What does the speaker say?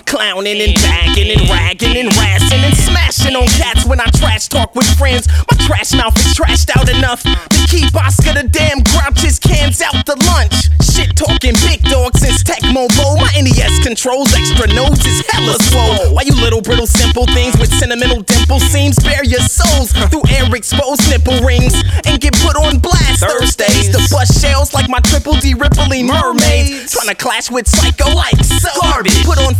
clowning and bagging and ragging and razzing and smashing on cats when I trash talk with friends. My trash mouth is trashed out enough to keep Oscar the damn grouch his cans out to lunch. Shit talking big dog since Tecmo Bowl. My NES controls extra nodes is hella swole. Why you little brittle simple things with sentimental dimple seams bare your souls through air exposed nipple rings and get put on blast Thursdays to bust shells like my Triple D Rippling mermaids. Tryna clash with Psycho like so. Garbage. Put on